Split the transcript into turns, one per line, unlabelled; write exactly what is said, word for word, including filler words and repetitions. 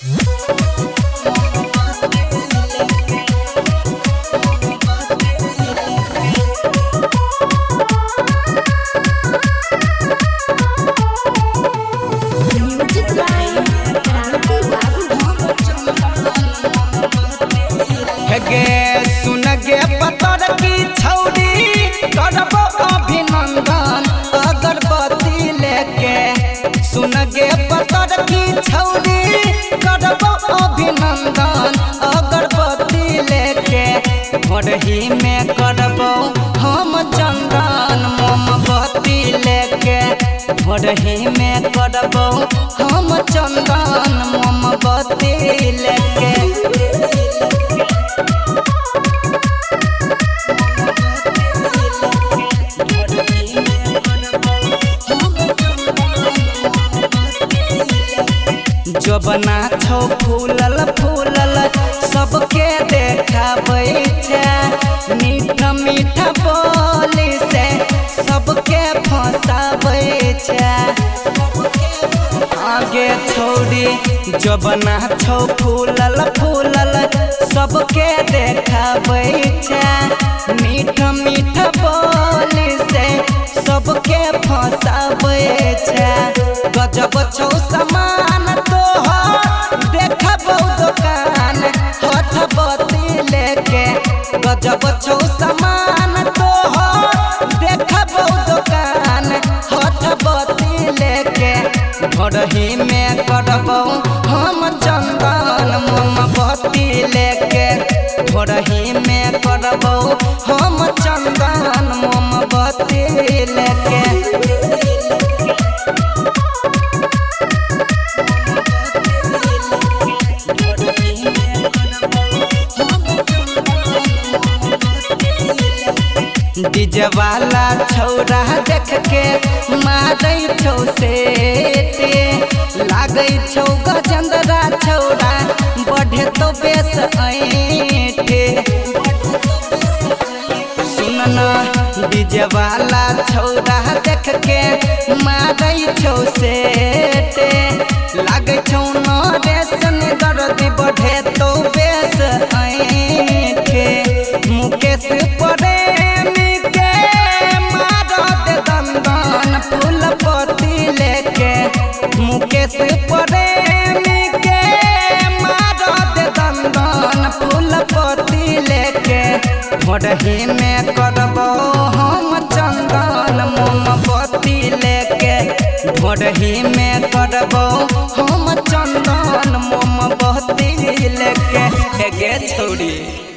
सुन गे पतर की छौरी करबो अभिनंदन अगरबत्ती लेके। सुन गे पतर की छौरी करबो अभिनंदन अगरबत्ती लेके। भोरही में करबो हम चंदन मोमबत्ती लेके। भोरही में करबो हम चंदन मोमबत्ती लेके। जबना छौ फूलल फूलल सबके देखाबै छै। मीठा मीठा बोली से सबके फंसाबै छै। आगे छौरी जबना छौ फूलल फूलल सबके देखाबै छै। मीठा मीठा बोली से सबके फंसाबै छै। गजब छौ समान देखबो दुकान हथबत्ती लेके। गजब छौ समान तोहर देखबो दुकान हथबत्ती लेके। भोरही में करबो हम चंदन मोमबत्ती लेके। भोरही में करबो हम चंदन मोमबत्ती लेके। डीजे वाला छौरा देख के मारै छौ सेते। लागै छौ गजेंद्रा छौरा बढ़े तो बेस ऐठे। सुन न डीजे वाला छौरा देख के मारै छौ सेते। लागै छौ न रेसन दर्द बढ़े तो बेस ऐठे। मुकेश पड़े मुकेश प्रेमी के मारत दंदन फूलपत्ती लेके। भोरही में करबो हम चंदन मोमबत्ती लेके। भोरही में करबो हम चंदन मोमबत्ती लेके। गे छौरी।